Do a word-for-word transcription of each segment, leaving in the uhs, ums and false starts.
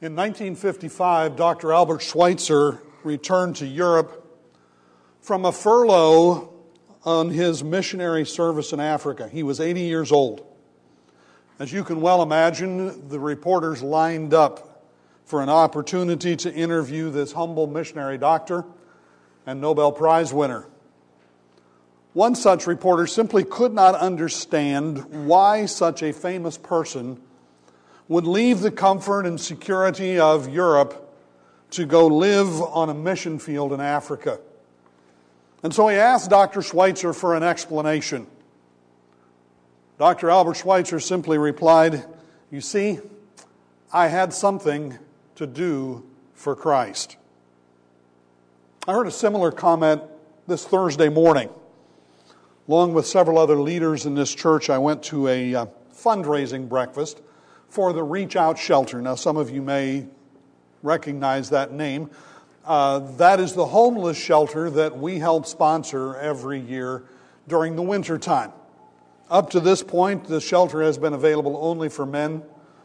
In nineteen fifty-five, Doctor Albert Schweitzer returned to Europe from a furlough on his missionary service in Africa. He was eighty years old. As you can well imagine, the reporters lined up for an opportunity to interview this humble missionary doctor and Nobel Prize winner. One such reporter simply could not understand why such a famous person would leave the comfort and security of Europe to go live on a mission field in Africa. And so he asked Doctor Schweitzer for an explanation. Doctor Albert Schweitzer simply replied, "You see, I had something to do for Christ." I heard a similar comment this Thursday morning. Along with several other leaders in this church, I went to a uh, fundraising breakfast for the Reach Out Shelter. Now, some of you may recognize that name. Uh, that is the homeless shelter that we help sponsor every year during the winter time. Up to this point, the shelter has been available only for men,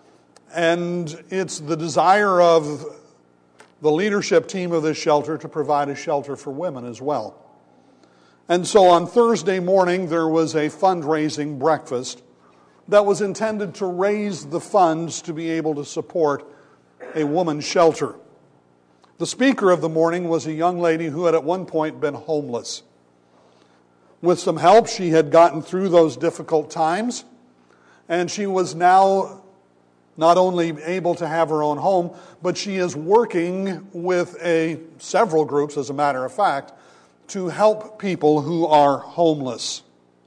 and it's the desire of the leadership team of this shelter to provide a shelter for women as well. And so on Thursday morning, there was a fundraising breakfast that was intended to raise the funds to be able to support a woman's shelter. The speaker of the morning was a young lady who had at one point been homeless. With some help, she had gotten through those difficult times, and she was now not only able to have her own home, but she is working with a several groups, as a matter of fact, to help people who are homeless.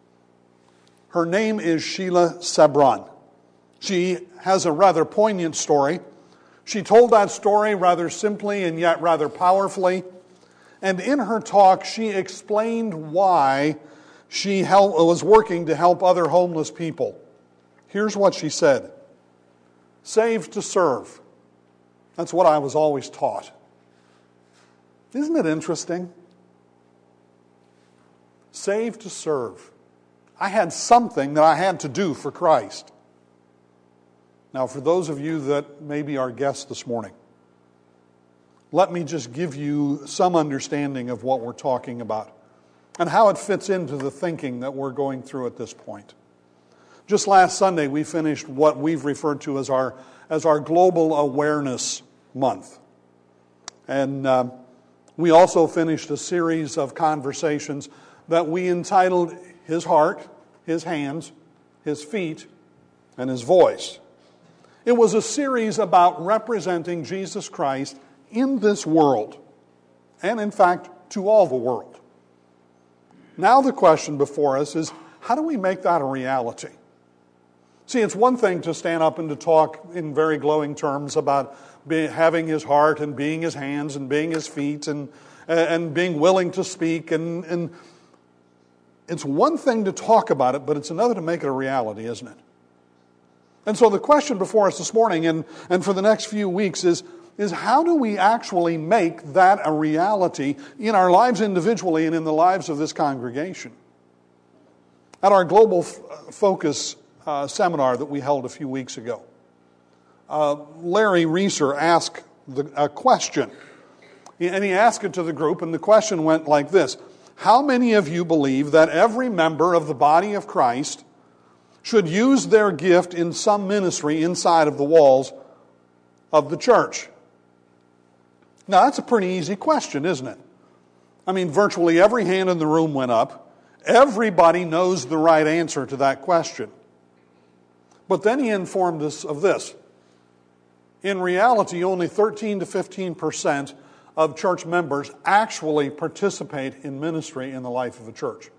Her name is Sheila Sebron. She has a rather poignant story. She told that story rather simply and yet rather powerfully. And in her talk, she explained why she help, was working to help other homeless people. Here's what she said. Saved to serve. That's what I was always taught. Isn't it interesting? Saved to serve. I had something that I had to do for Christ. Now, for those of you that may be our guests this morning, let me just give you some understanding of what we're talking about and how it fits into the thinking that we're going through at this point. Just last Sunday, we finished what we've referred to as our, as our Global Awareness Month. And uh, we also finished a series of conversations that we entitled His Heart, His Hands, His Feet, and His Voice. It was a series about representing Jesus Christ in this world, and in fact, to all the world. Now the question before us is, how do we make that a reality? See, it's one thing to stand up and to talk in very glowing terms about be, having His heart and being His hands and being His feet and, and being willing to speak. And, and it's one thing to talk about it, but it's another to make it a reality, isn't it? And so the question before us this morning and, and for the next few weeks is, is how do we actually make that a reality in our lives individually and in the lives of this congregation? At our Global F- Focus uh, seminar that we held a few weeks ago, uh, Larry Reeser asked the, a question. And he asked it to the group, and the question went like this. How many of you believe that every member of the body of Christ should use their gift in some ministry inside of the walls of the church? Now, that's a pretty easy question, isn't it? I mean, virtually every hand in the room went up. Everybody knows the right answer to that question. But then he informed us of this. In reality, only thirteen to fifteen percent of church members actually participate in ministry in the life of a church.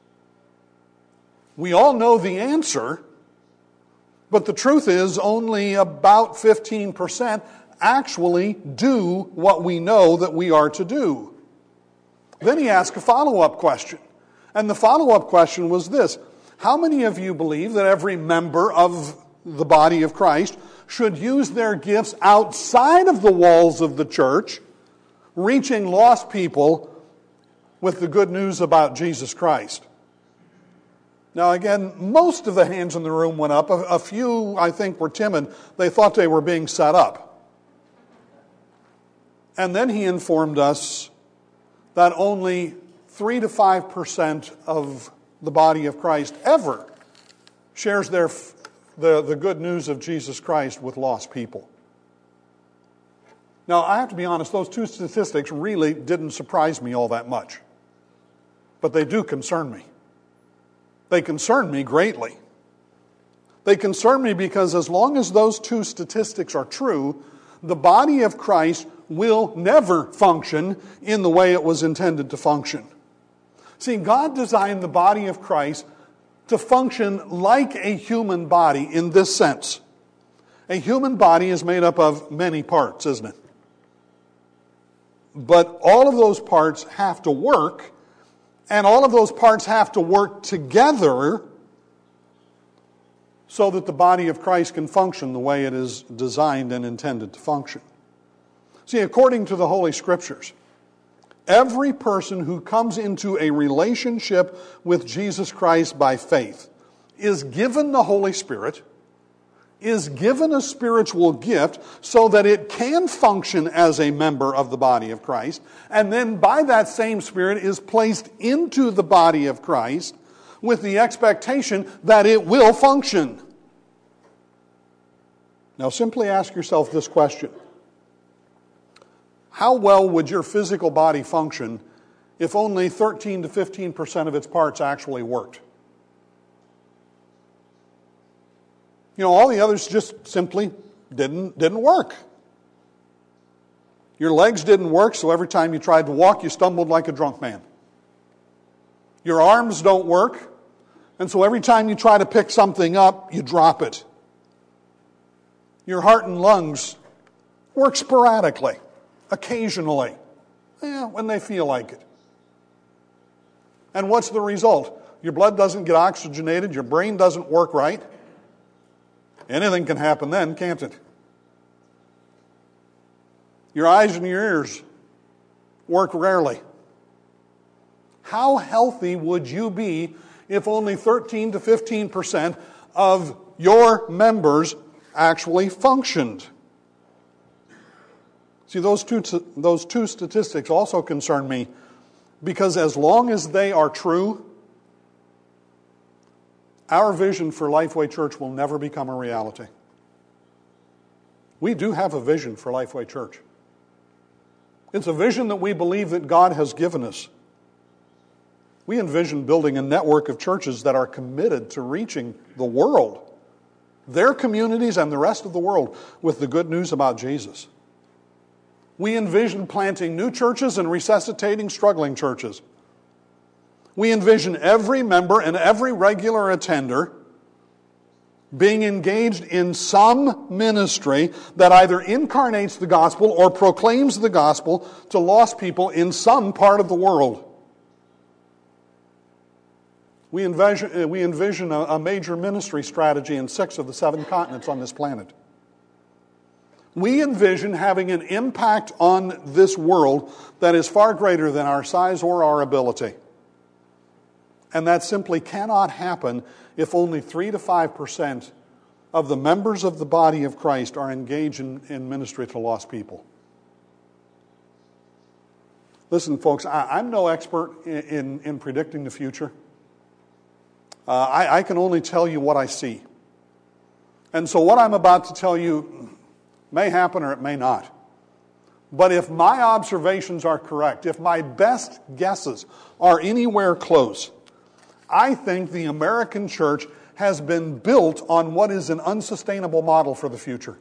We all know the answer, but the truth is only about fifteen percent actually do what we know that we are to do. Then he asked a follow-up question. And the follow-up question was this. How many of you believe that every member of the body of Christ should use their gifts outside of the walls of the church, reaching lost people with the good news about Jesus Christ? Now again, most of the hands in the room went up. A, a few, I think, were timid. They thought they were being set up. And then he informed us that only three to five percent of the body of Christ ever shares their, the, the good news of Jesus Christ with lost people. Now, I have to be honest, those two statistics really didn't surprise me all that much. But they do concern me. They concern me greatly. They concern me because as long as those two statistics are true, the body of Christ will never function in the way it was intended to function. See, God designed the body of Christ to function like a human body in this sense. A human body is made up of many parts, isn't it? But all of those parts have to work, and all of those parts have to work together so that the body of Christ can function the way it is designed and intended to function. See, according to the Holy Scriptures, every person who comes into a relationship with Jesus Christ by faith is given the Holy Spirit, is given a spiritual gift so that it can function as a member of the body of Christ, and then by that same Spirit is placed into the body of Christ with the expectation that it will function. Now simply ask yourself this question. How well would your physical body function if only thirteen to fifteen percent of its parts actually worked? You know, all the others just simply didn't, didn't work. Your legs didn't work, so every time you tried to walk, you stumbled like a drunk man. Your arms don't work, and so every time you try to pick something up, you drop it. Your heart and lungs work sporadically, occasionally, eh, when they feel like it. And what's the result? Your blood doesn't get oxygenated, your brain doesn't work right. Anything can happen then, can't it? Your eyes and your ears work rarely. How healthy would you be if only thirteen to fifteen percent of your members actually functioned? See, those two, those two statistics also concern me because as long as they are true, our vision for Lifeway Church will never become a reality. We do have a vision for Lifeway Church. It's a vision that we believe that God has given us. We envision building a network of churches that are committed to reaching the world, their communities and the rest of the world, with the good news about Jesus. We envision planting new churches and resuscitating struggling churches. We envision every member and every regular attender being engaged in some ministry that either incarnates the gospel or proclaims the gospel to lost people in some part of the world. We envision, we envision a, a major ministry strategy in six of the seven continents on this planet. We envision having an impact on this world that is far greater than our size or our ability. And that simply cannot happen if only three to five percent of the members of the body of Christ are engaged in, in ministry to lost people. Listen, folks, I, I'm no expert in, in, in predicting the future. Uh, I, I can only tell you what I see. And so what I'm about to tell you may happen or it may not. But if my observations are correct, if my best guesses are anywhere close, I think the American church has been built on what is an unsustainable model for the future.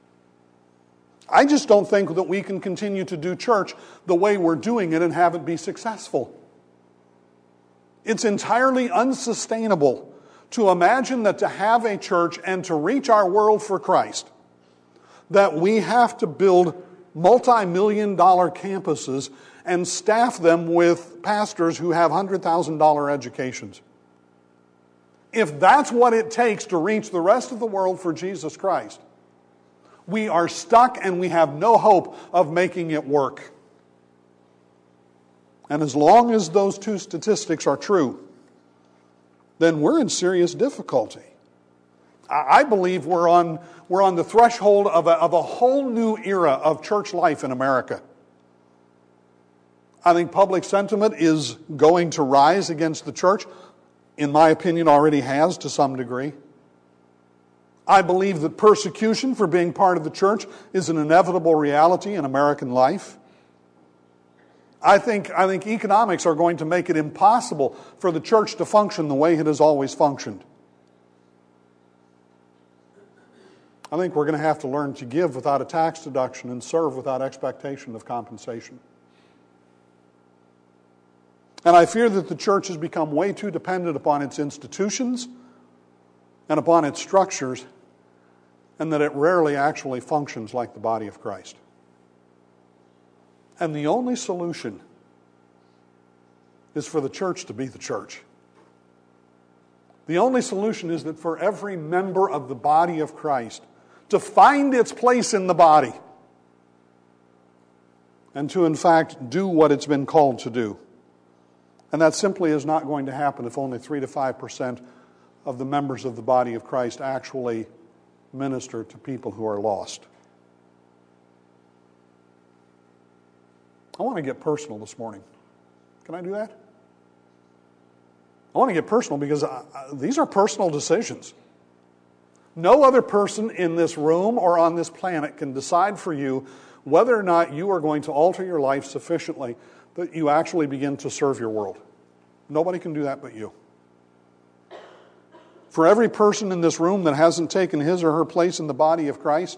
I just don't think that we can continue to do church the way we're doing it and have it be successful. It's entirely unsustainable to imagine that to have a church and to reach our world for Christ, that we have to build multi-million dollar campuses and staff them with pastors who have one hundred thousand dollars educations. If that's what it takes to reach the rest of the world for Jesus Christ, we are stuck and we have no hope of making it work. And as long as those two statistics are true, then we're in serious difficulty. I believe we're on, we're on the threshold of a, of a whole new era of church life in America. I think public sentiment is going to rise against the church. In my opinion, already has to some degree. I believe that persecution for being part of the church is an inevitable reality in American life. I think, I think economics are going to make it impossible for the church to function the way it has always functioned. I think we're going to have to learn to give without a tax deduction and serve without expectation of compensation. And I fear that the church has become way too dependent upon its institutions and upon its structures, and that it rarely actually functions like the body of Christ. And the only solution is for the church to be the church. The only solution is that for every member of the body of Christ to find its place in the body and to, in fact, do what it's been called to do. And that simply is not going to happen if only three to five percent of the members of the body of Christ actually minister to people who are lost. I want to get personal this morning. Can I do that? I want to get personal because I, I, these are personal decisions. No other person in this room or on this planet can decide for you whether or not you are going to alter your life sufficiently that you actually begin to serve your world. Nobody can do that but you. For every person in this room that hasn't taken his or her place in the body of Christ,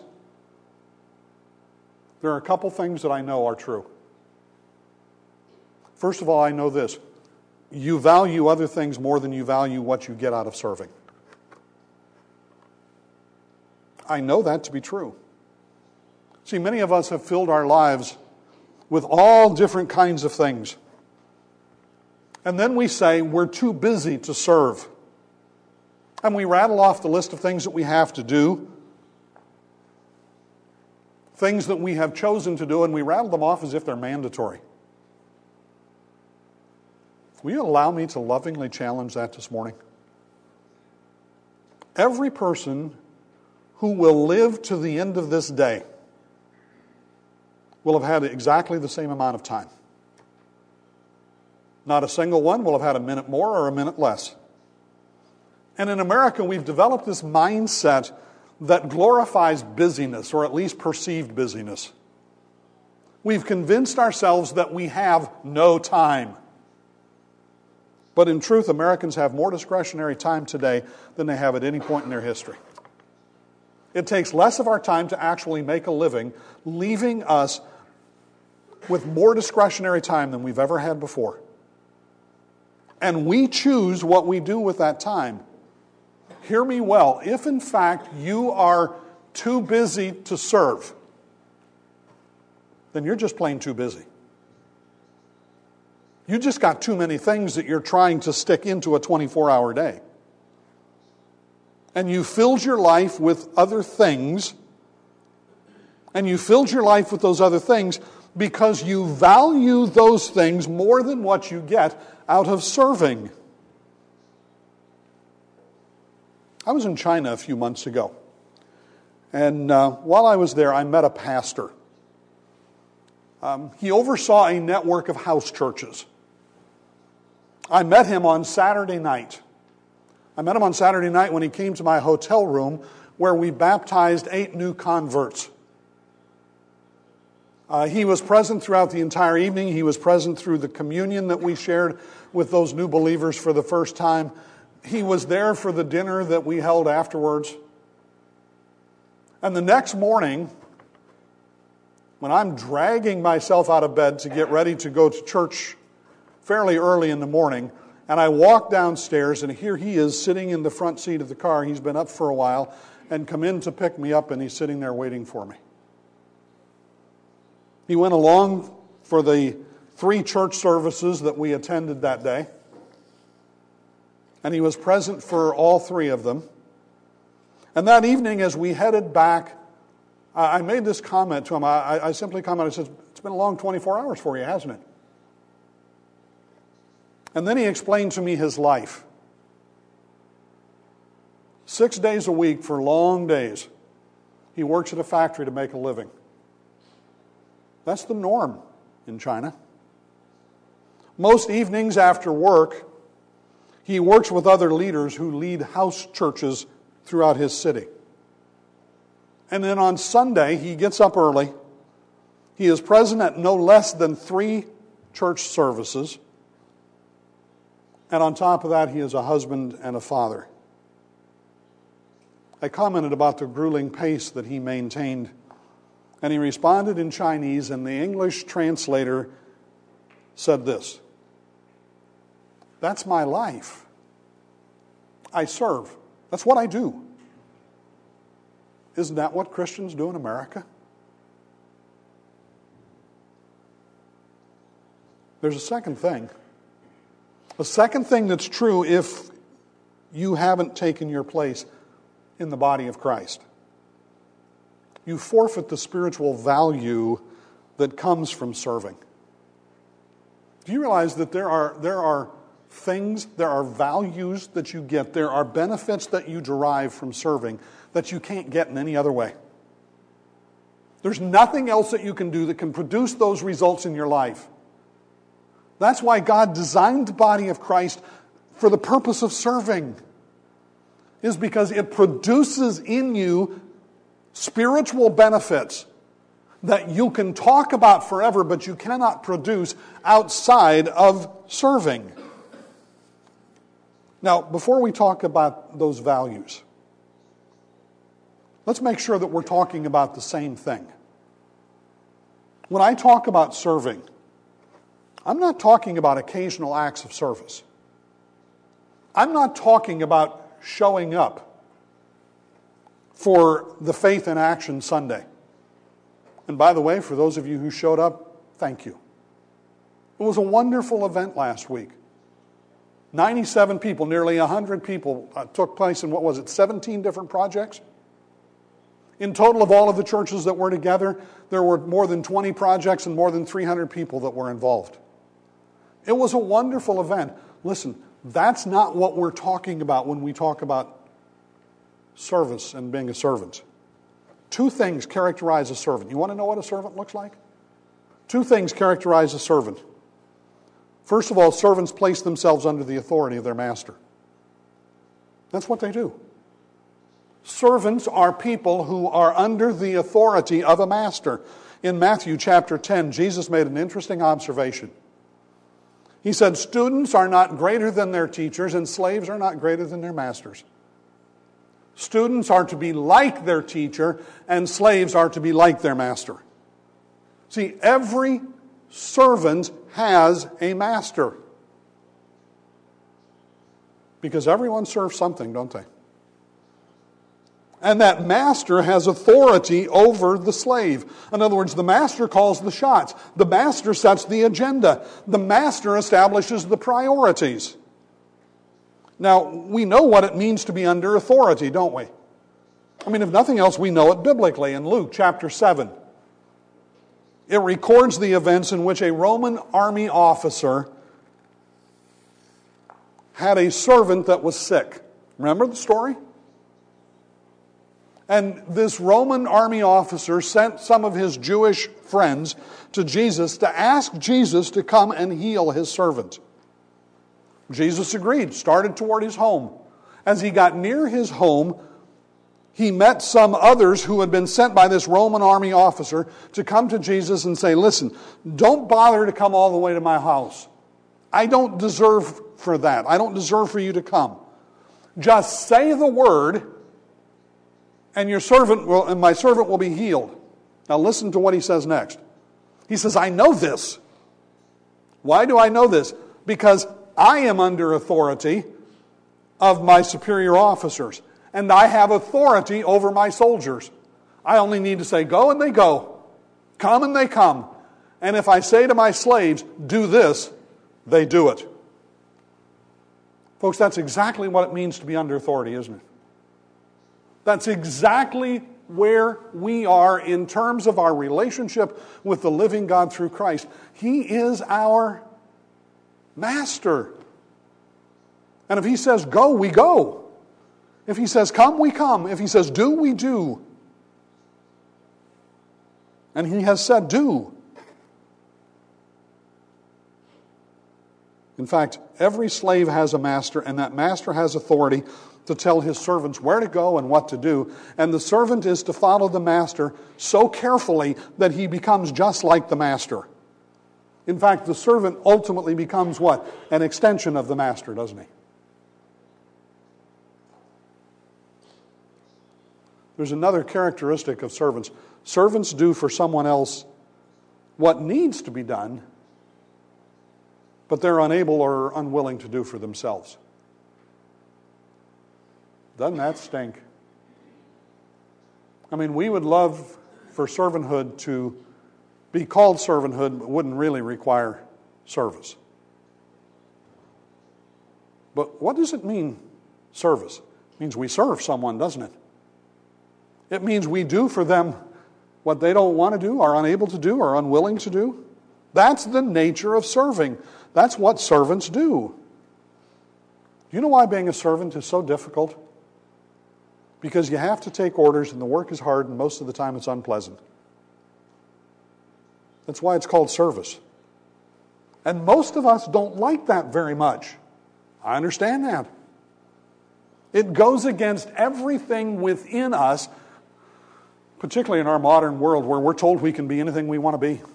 there are a couple things that I know are true. First of all, I know this. You value other things more than you value what you get out of serving. I know that to be true. See, many of us have filled our lives with all different kinds of things. And then we say we're too busy to serve. And we rattle off the list of things that we have to do, things that we have chosen to do, and we rattle them off as if they're mandatory. Will you allow me to lovingly challenge that this morning? Every person who will live to the end of this day will have had exactly the same amount of time. Not a single one will have had a minute more or a minute less. And in America, we've developed this mindset that glorifies busyness, or at least perceived busyness. We've convinced ourselves that we have no time. But in truth, Americans have more discretionary time today than they have at any point in their history. It takes less of our time to actually make a living, leaving us with more discretionary time than we've ever had before. And we choose what we do with that time. Hear me well. If in fact you are too busy to serve, then you're just plain too busy. You just got too many things that you're trying to stick into a twenty-four hour day. And you filled your life with other things, and you filled your life with those other things because you value those things more than what you get out of serving. I was in China a few months ago, and uh, while I was there, I met a pastor. Um, he oversaw a network of house churches. I met him on Saturday night. I met him on Saturday night when he came to my hotel room where we baptized eight new converts. Uh, he was present throughout the entire evening. He was present through the communion that we shared with those new believers for the first time. He was there for the dinner that we held afterwards. And the next morning, when I'm dragging myself out of bed to get ready to go to church fairly early in the morning, and I walk downstairs, and here he is sitting in the front seat of the car. He's been up for a while and come in to pick me up, and he's sitting there waiting for me. He went along for the three church services that we attended that day, and he was present for all three of them. And that evening, as we headed back, I made this comment to him. I, I simply commented, I said, it's been a long twenty-four hours for you, hasn't it? And then he explained to me his life. Six days a week for long days, he works at a factory to make a living. That's the norm in China. Most evenings after work, he works with other leaders who lead house churches throughout his city. And then on Sunday, he gets up early. He is present at no less than three church services. And on top of that, he is a husband and a father. I commented about the grueling pace that he maintained, and he responded in Chinese, and the English translator said this: "That's my life. I serve. That's what I do." Isn't that what Christians do in America? There's a second thing. A second thing that's true if you haven't taken your place in the body of Christ. You forfeit the spiritual value that comes from serving. Do you realize that there are, there are things, there are values that you get, there are benefits that you derive from serving that you can't get in any other way? There's nothing else that you can do that can produce those results in your life. That's why God designed the body of Christ for the purpose of serving, is because it produces in you spiritual benefits that you can talk about forever, but you cannot produce outside of serving. Now, before we talk about those values, let's make sure that we're talking about the same thing. When I talk about serving, I'm not talking about occasional acts of service. I'm not talking about showing up for the Faith in Action Sunday. And by the way, for those of you who showed up, thank you. It was a wonderful event last week. ninety-seven people, nearly one hundred people uh, took place in, what was it, seventeen different projects? In total of all of the churches that were together, there were more than twenty projects and more than three hundred people that were involved. It was a wonderful event. Listen, that's not what we're talking about when we talk about service and being a servant. Two things characterize a servant. You want to know what a servant looks like? Two things characterize a servant. First of all, servants place themselves under the authority of their master. That's what they do. Servants are people who are under the authority of a master. In Matthew chapter ten, Jesus made an interesting observation. He said, students are not greater than their teachers, and slaves are not greater than their masters. Students are to be like their teacher, and slaves are to be like their master. See, every servant has a master. Because everyone serves something, don't they? And that master has authority over the slave. In other words, the master calls the shots. The master sets the agenda. The master establishes the priorities. Now, we know what it means to be under authority, don't we? I mean, if nothing else, we know it biblically in Luke chapter seven. It records the events in which a Roman army officer had a servant that was sick. Remember the story? And this Roman army officer sent some of his Jewish friends to Jesus to ask Jesus to come and heal his servant. Jesus agreed, started toward his home. As he got near his home, he met some others who had been sent by this Roman army officer to come to Jesus and say, listen, don't bother to come all the way to my house. I don't deserve for that. I don't deserve for you to come. Just say the word, and your servant will, and my servant will be healed. Now listen to what he says next. He says, I know this. Why do I know this? Because I am under authority of my superior officers, and I have authority over my soldiers. I only need to say, go and they go. Come and they come. And if I say to my slaves, do this, they do it. Folks, that's exactly what it means to be under authority, isn't it? That's exactly where we are in terms of our relationship with the living God through Christ. He is our master. And if he says go, we go. If he says come, we come. If he says do, we do. And he has said do. In fact, every slave has a master, and that master has authority to tell his servants where to go and what to do. And the servant is to follow the master so carefully that he becomes just like the master. In fact, the servant ultimately becomes what? An extension of the master, doesn't he? There's another characteristic of servants. Servants do for someone else what needs to be done, but they're unable or unwilling to do for themselves. Doesn't that stink? I mean, we would love for servanthood to be called servanthood, but wouldn't really require service. But what does it mean, service? It means we serve someone, doesn't it? It means we do for them what they don't want to do, are unable to do, are unwilling to do. That's the nature of serving. That's what servants do. Do you know why being a servant is so difficult? Because you have to take orders and the work is hard and most of the time it's unpleasant. That's why it's called service. And most of us don't like that very much. I understand that. It goes against everything within us, particularly in our modern world where we're told we can be anything we want to be.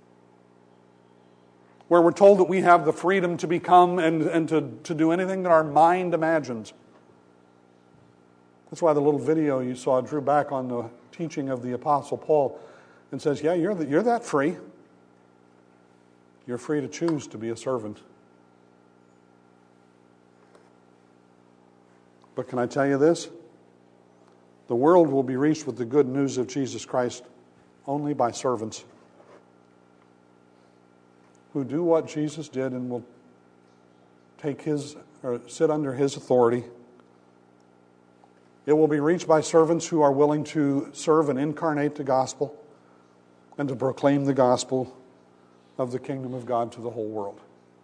Where we're told that we have the freedom to become and, and to, to do anything that our mind imagines. That's why the little video you saw drew back on the teaching of the Apostle Paul and says, yeah, you're, the, you're that free. You're free to choose to be a servant. But can I tell you this? The world will be reached with the good news of Jesus Christ only by servants who do what Jesus did and will take his or sit under his authority. It will be reached by servants who are willing to serve and incarnate the gospel and to proclaim the gospel of the kingdom of God to the whole world.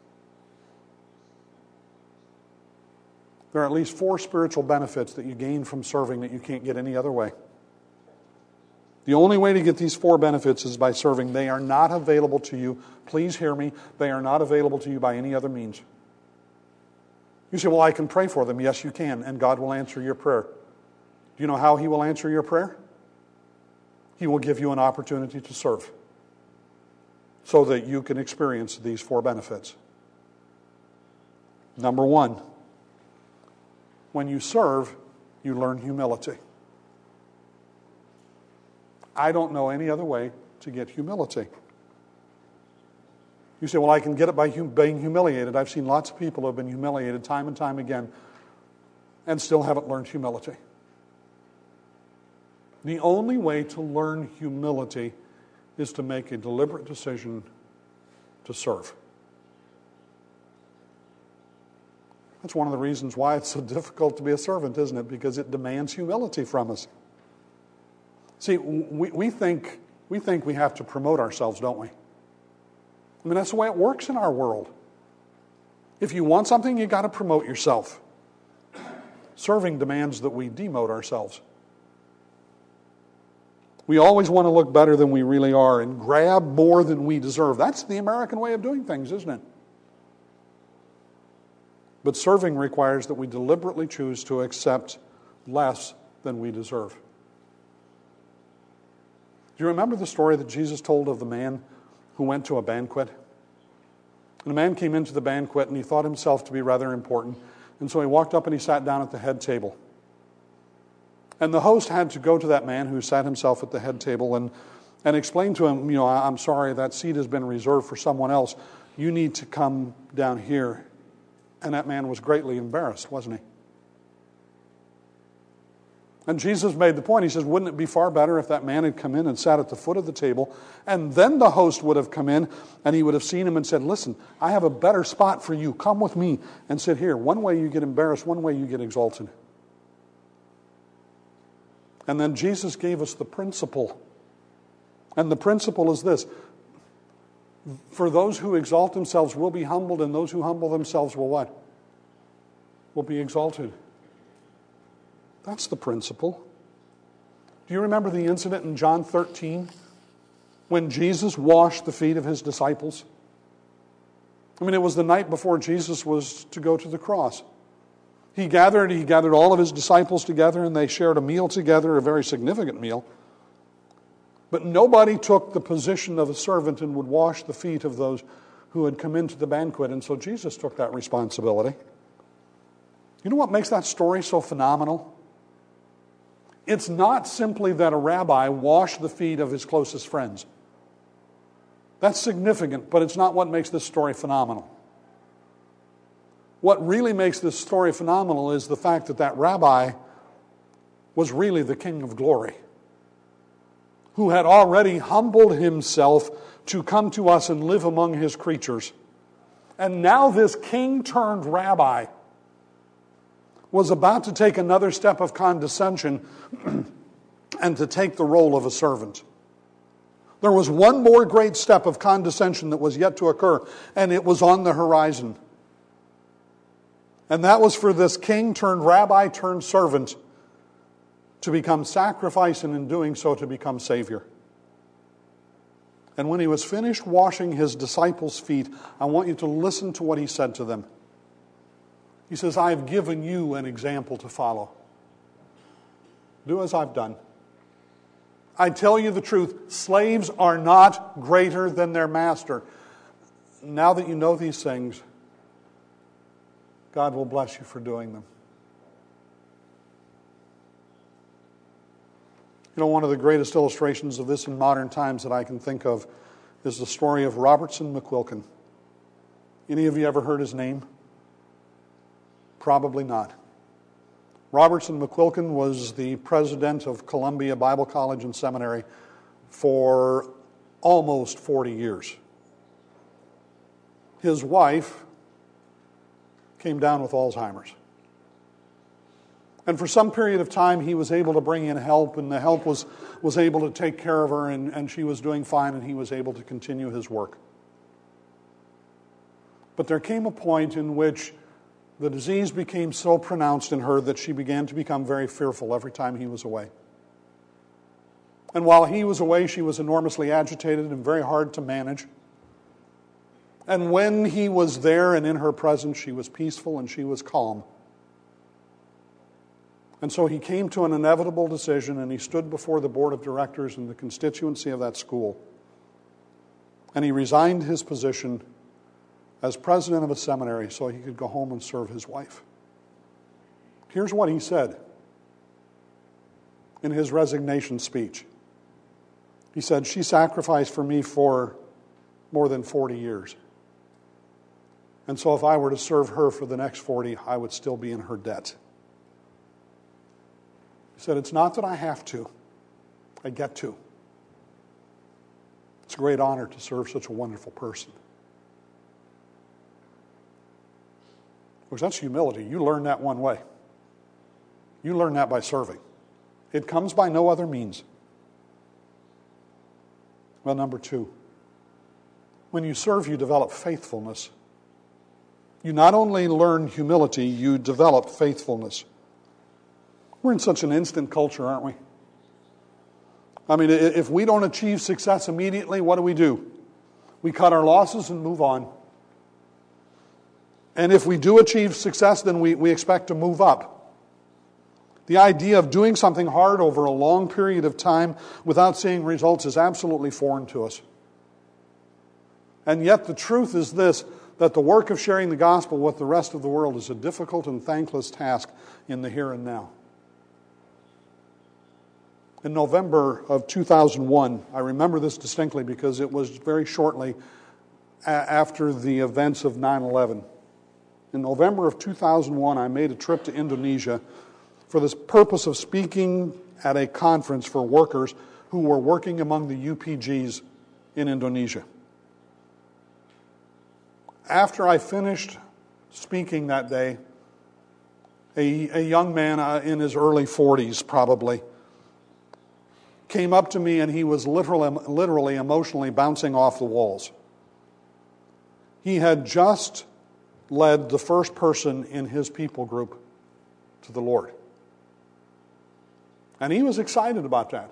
There are at least four spiritual benefits that you gain from serving that you can't get any other way. The only way to get these four benefits is by serving. They are not available to you. Please hear me. They are not available to you by any other means. You say, well, I can pray for them. Yes, you can, and God will answer your prayer. Do you know how he will answer your prayer? He will give you an opportunity to serve so that you can experience these four benefits. Number one, when you serve, you learn humility. I don't know any other way to get humility. You say, well, I can get it by hum- being humiliated. I've seen lots of people who have been humiliated time and time again and still haven't learned humility. The only way to learn humility is to make a deliberate decision to serve. That's one of the reasons why it's so difficult to be a servant, isn't it? Because it demands humility from us. See, we, we think we think we have to promote ourselves, don't we? I mean, that's the way it works in our world. If you want something, you got to promote yourself. Serving demands that we demote ourselves. We always want to look better than we really are and grab more than we deserve. That's the American way of doing things, isn't it? But serving requires that we deliberately choose to accept less than we deserve. Do you remember the story that Jesus told of the man who went to a banquet? And the man came into the banquet and he thought himself to be rather important. And so he walked up and he sat down at the head table. And the host had to go to that man who sat himself at the head table and, and explain to him, you know, I'm sorry, that seat has been reserved for someone else. You need to come down here. And that man was greatly embarrassed, wasn't he? And Jesus made the point. He says, wouldn't it be far better if that man had come in and sat at the foot of the table, and then the host would have come in and he would have seen him and said, listen, I have a better spot for you. Come with me and sit here. One way you get embarrassed, one way you get exalted. And then Jesus gave us the principle. And the principle is this. For those who exalt themselves will be humbled, and those who humble themselves will what? Will be exalted. That's the principle. Do you remember the incident in John thirteen when Jesus washed the feet of his disciples? I mean, it was the night before Jesus was to go to the cross. He gathered, he gathered all of his disciples together, and they shared a meal together, a very significant meal. But nobody took the position of a servant and would wash the feet of those who had come into the banquet, and so Jesus took that responsibility. You know what makes that story so phenomenal? It's not simply that a rabbi washed the feet of his closest friends. That's significant, but it's not what makes this story phenomenal. What really makes this story phenomenal is the fact that that rabbi was really the King of Glory, who had already humbled himself to come to us and live among his creatures. And now this king-turned-rabbi was about to take another step of condescension and to take the role of a servant. There was one more great step of condescension that was yet to occur, and it was on the horizon. And that was for this king-turned-rabbi-turned-servant to become sacrifice, and in doing so to become Savior. And when he was finished washing his disciples' feet, I want you to listen to what he said to them. He says, I have given you an example to follow. Do as I've done. I tell you the truth, slaves are not greater than their master. Now that you know these things, God will bless you for doing them. You know, one of the greatest illustrations of this in modern times that I can think of is the story of Robertson McQuilkin. Any of you ever heard his name? Probably not. Robertson McQuilkin was the president of Columbia Bible College and Seminary for almost forty years. His wife came down with Alzheimer's. And for some period of time, he was able to bring in help, and the help was, was able to take care of her, and, and she was doing fine, and he was able to continue his work. But there came a point in which the disease became so pronounced in her that she began to become very fearful every time he was away. And while he was away, she was enormously agitated and very hard to manage. And when he was there and in her presence, she was peaceful and she was calm. And so he came to an inevitable decision, and he stood before the board of directors and the constituency of that school. And he resigned his position as president of a seminary so he could go home and serve his wife. Here's what he said in his resignation speech. He said, she sacrificed for me for more than forty years. And so if I were to serve her for the next forty, I would still be in her debt. He said, it's not that I have to, I get to. It's a great honor to serve such a wonderful person. Because that's humility. You learn that one way. You learn that by serving. It comes by no other means. Well, number two, when you serve, you develop faithfulness. You not only learn humility, you develop faithfulness. We're in such an instant culture, aren't we? I mean, if we don't achieve success immediately, what do we do? We cut our losses and move on. And if we do achieve success, then we, we expect to move up. The idea of doing something hard over a long period of time without seeing results is absolutely foreign to us. And yet the truth is this, that the work of sharing the gospel with the rest of the world is a difficult and thankless task in the here and now. In November of two thousand one, I remember this distinctly because it was very shortly a- after the events of nine eleven. In November of two thousand one, I made a trip to Indonesia for the purpose of speaking at a conference for workers who were working among the U P Gs in Indonesia. After I finished speaking that day, a, a young man uh, in his early forties probably came up to me, and he was literally, literally emotionally bouncing off the walls. He had just led the first person in his people group to the Lord. And he was excited about that.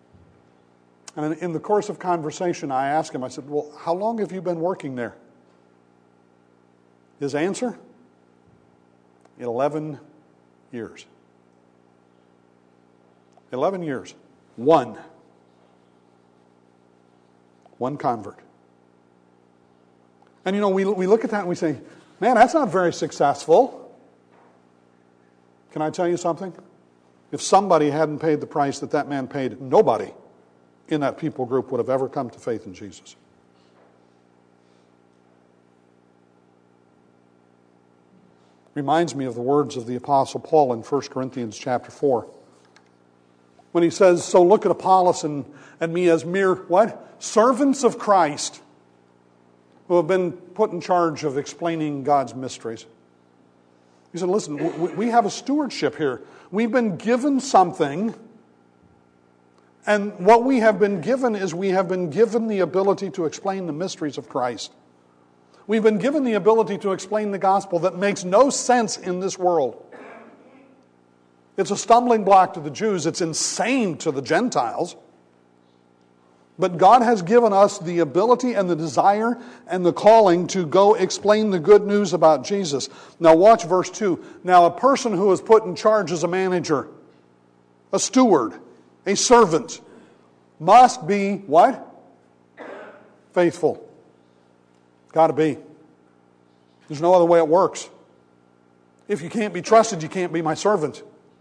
And in the course of conversation, I asked him, I said, well, how long have you been working there? His answer? Eleven years. Eleven years. One. One convert. And you know, we, we look at that and we say, man, that's not very successful. Can I tell you something? If somebody hadn't paid the price that that man paid, nobody in that people group would have ever come to faith in Jesus. Reminds me of the words of the Apostle Paul in First Corinthians chapter four. When he says, so look at Apollos and, and me as mere, what? Servants of Christ, who have been put in charge of explaining God's mysteries. He said, listen, we have a stewardship here. We've been given something, and what we have been given is we have been given the ability to explain the mysteries of Christ. We've been given the ability to explain the gospel that makes no sense in this world. It's a stumbling block to the Jews. It's insane to the Gentiles. But God has given us the ability and the desire and the calling to go explain the good news about Jesus. Now watch verse two. Now a person who is put in charge as a manager, a steward, a servant, must be what? Faithful. Got to be. There's no other way it works. If you can't be trusted, you can't be my servant.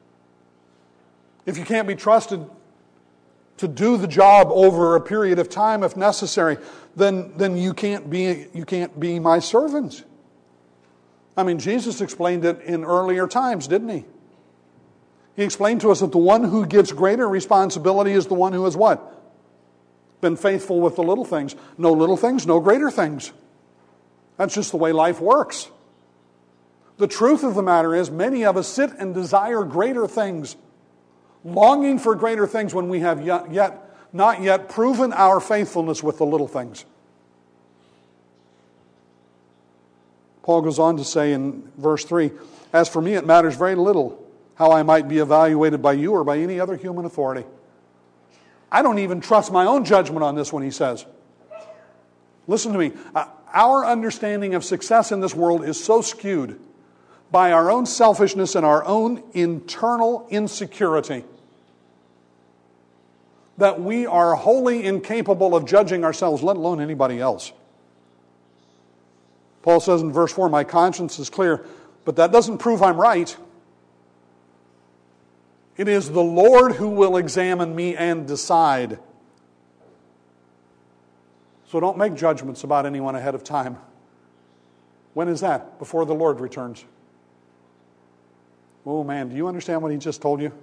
If you can't be trusted to do the job over a period of time if necessary, then, then you can't be you can't be my servant. I mean, Jesus explained it in earlier times, didn't he? He explained to us that the one who gets greater responsibility is the one who has what? Been faithful with the little things. No little things, no greater things. That's just the way life works. The truth of the matter is, many of us sit and desire greater things, longing for greater things when we have yet, yet not yet proven our faithfulness with the little things. Paul goes on to say in verse three, as for me it matters very little how I might be evaluated by you or by any other human authority. I don't even trust my own judgment on this one, he says. Listen to me. Our understanding of success in this world is so skewed by our own selfishness and our own internal insecurity that we are wholly incapable of judging ourselves, let alone anybody else. Paul says in verse four, my conscience is clear, but that doesn't prove I'm right. It is the Lord who will examine me and decide. So don't make judgments about anyone ahead of time. When is that? Before the Lord returns. Oh man, do you understand what he just told you?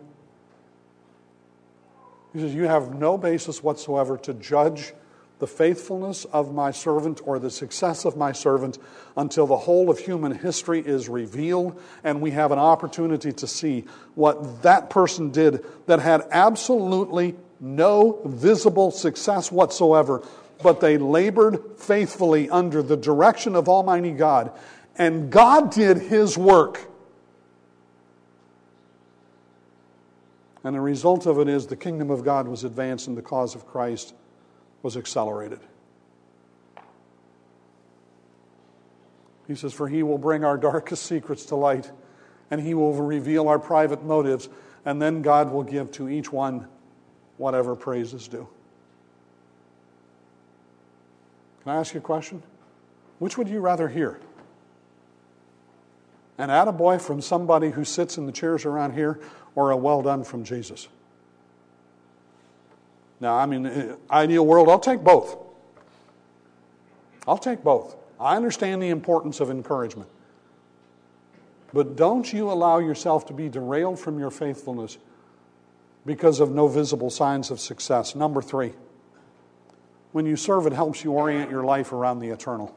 He says, you have no basis whatsoever to judge the faithfulness of my servant or the success of my servant until the whole of human history is revealed and we have an opportunity to see what that person did that had absolutely no visible success whatsoever, but they labored faithfully under the direction of Almighty God, and God did His work. And the result of it is the kingdom of God was advanced and the cause of Christ was accelerated. He says, for He will bring our darkest secrets to light, and He will reveal our private motives, and then God will give to each one whatever praise is due. Can I ask you a question? Which would you rather hear? An attaboy from somebody who sits in the chairs around here, or a well done from Jesus? Now, I mean, ideal world, I'll take both. I'll take both. I understand the importance of encouragement. But don't you allow yourself to be derailed from your faithfulness because of no visible signs of success. Number three, when you serve, it helps you orient your life around the eternal.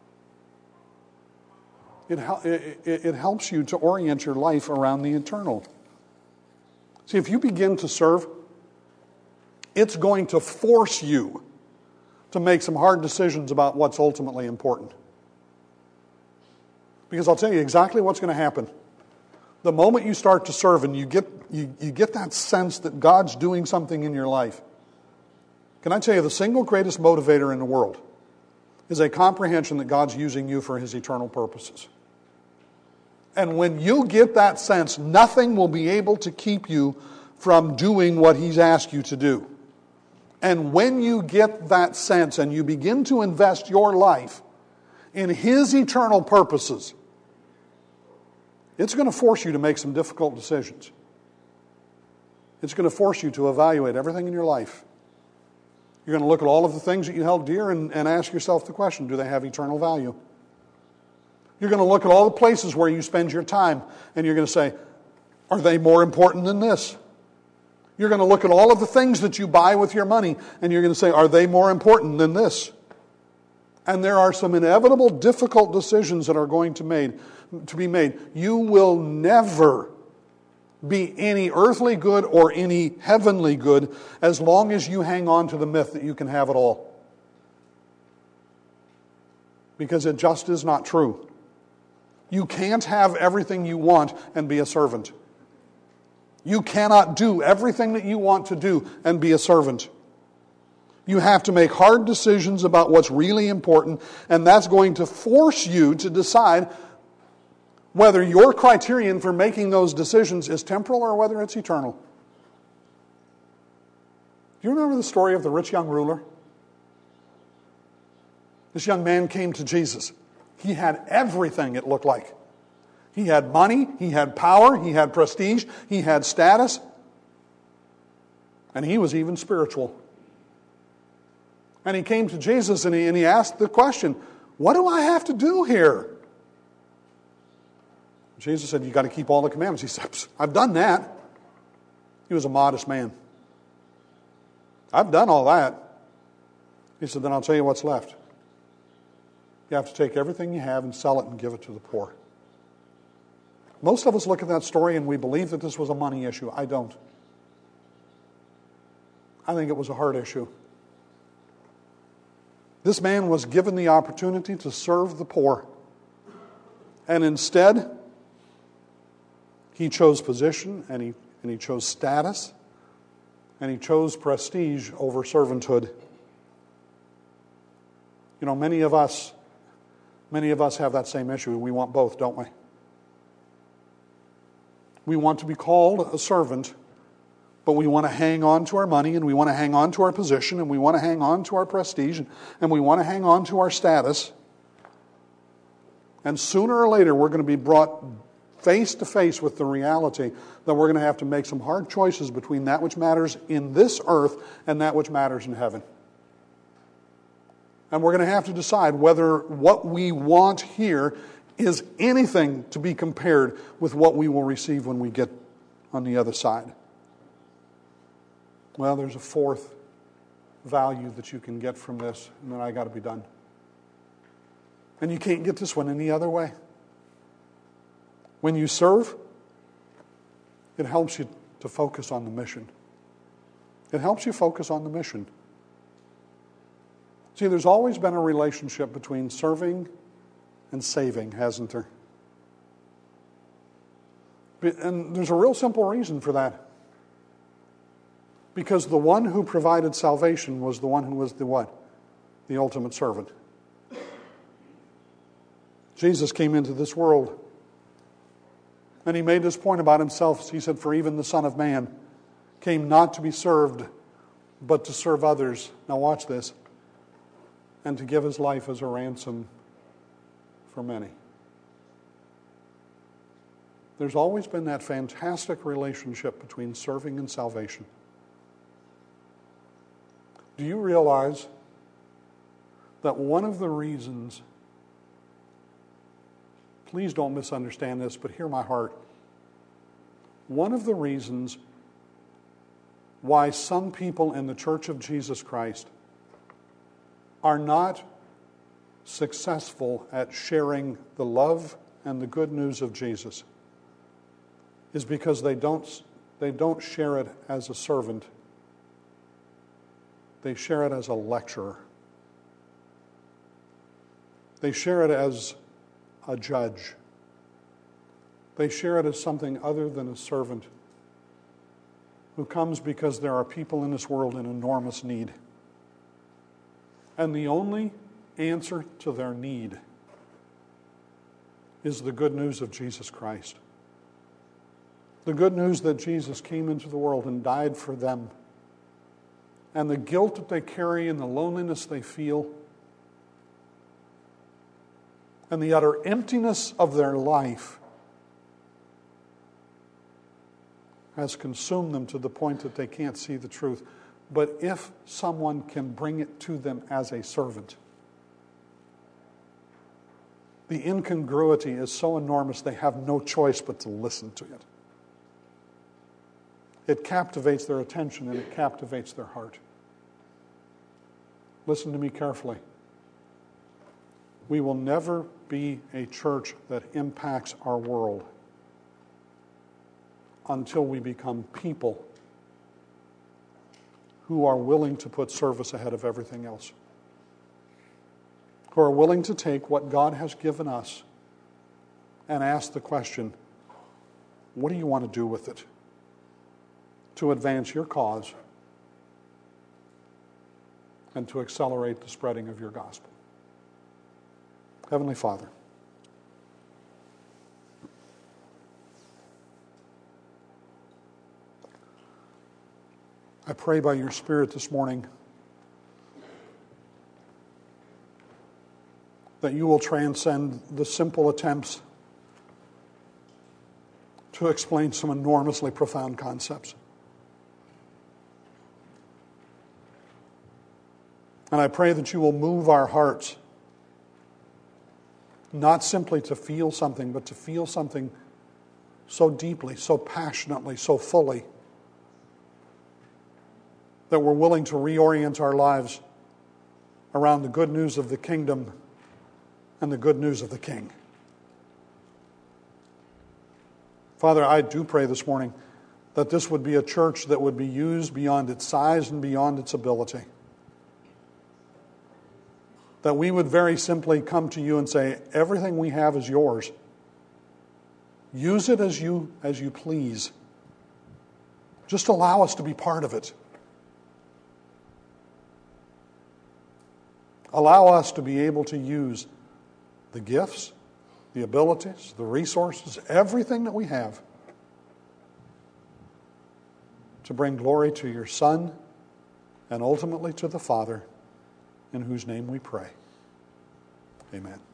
It, it, it helps you to orient your life around the eternal. See, if you begin to serve, it's going to force you to make some hard decisions about what's ultimately important. Because I'll tell you exactly what's going to happen. The moment you start to serve and you get you, you get that sense that God's doing something in your life, can I tell you the single greatest motivator in the world is a comprehension that God's using you for His eternal purposes. And when you get that sense, nothing will be able to keep you from doing what He's asked you to do. And when you get that sense and you begin to invest your life in His eternal purposes, it's going to force you to make some difficult decisions. It's going to force you to evaluate everything in your life. You're going to look at all of the things that you held dear and, and ask yourself the question, do they have eternal value? You're going to look at all the places where you spend your time and you're going to say, are they more important than this? You're going to look at all of the things that you buy with your money and you're going to say, are they more important than this? And there are some inevitable difficult decisions that are going to, made, to be made. You will never be any earthly good or any heavenly good as long as you hang on to the myth that you can have it all. Because it just is not true. You can't have everything you want and be a servant. You cannot do everything that you want to do and be a servant. You have to make hard decisions about what's really important, and that's going to force you to decide whether your criterion for making those decisions is temporal or whether it's eternal. Do you remember the story of the rich young ruler? This young man came to Jesus. He had everything, it looked like. He had money, he had power, he had prestige, he had status, and he was even spiritual. And he came to Jesus and he, and he asked the question, what do I have to do here? Jesus said, you've got to keep all the commandments. He said, I've done that. He was a modest man. I've done all that. He said, then I'll tell you what's left. You have to take everything you have and sell it and give it to the poor. Most of us look at that story and we believe that this was a money issue. I don't. I think it was a heart issue. This man was given the opportunity to serve the poor. And instead, he chose position, and he, and he chose status, and he chose prestige over servanthood. You know, many of us, many of us have that same issue. We want both, don't we? We want to be called a servant, but we want to hang on to our money, and we want to hang on to our position, and we want to hang on to our prestige, and, and we want to hang on to our status. And sooner or later, we're going to be brought face to face with the reality that we're going to have to make some hard choices between that which matters in this earth and that which matters in heaven. And we're going to have to decide whether what we want here is anything to be compared with what we will receive when we get on the other side. Well, there's a fourth value that you can get from this, and then I got to be done. And you can't get this one any other way. When you serve, it helps you to focus on the mission. It helps you focus on the mission. See, there's always been a relationship between serving and saving, hasn't there? And there's a real simple reason for that. Because the one who provided salvation was the one who was the what? The ultimate servant. Jesus came into this world. And he made this point about himself. He said, for even the Son of Man came not to be served, but to serve others. Now watch this. And to give his life as a ransom for many. There's always been that fantastic relationship between serving and salvation. Do you realize that one of the reasons, please don't misunderstand this, but hear my heart. One of the reasons why some people in the Church of Jesus Christ are not successful at sharing the love and the good news of Jesus is because they don't, they don't share it as a servant. They share it as a lecturer. They share it as a judge. They share it as something other than a servant who comes because there are people in this world in enormous need. And the only answer to their need is the good news of Jesus Christ. The good news that Jesus came into the world and died for them. And the guilt that they carry and the loneliness they feel and the utter emptiness of their life has consumed them to the point that they can't see the truth. But if someone can bring it to them as a servant, the incongruity is so enormous they have no choice but to listen to it. It captivates their attention and it captivates their heart. Listen to me carefully. We will never be a church that impacts our world until we become people who are willing to put service ahead of everything else. Who are willing to take what God has given us and ask the question, what do you want to do with it to advance your cause and to accelerate the spreading of your gospel? Heavenly Father, I pray by your Spirit this morning that you will transcend the simple attempts to explain some enormously profound concepts. And I pray that you will move our hearts, not simply to feel something, but to feel something so deeply, so passionately, so fully, that we're willing to reorient our lives around the good news of the kingdom and the good news of the King. Father, I do pray this morning that this would be a church that would be used beyond its size and beyond its ability. That we would very simply come to you and say, everything we have is yours. Use it as you, as you please. Just allow us to be part of it. Allow us to be able to use the gifts, the abilities, the resources, everything that we have to bring glory to your Son and ultimately to the Father, in whose name we pray. Amen.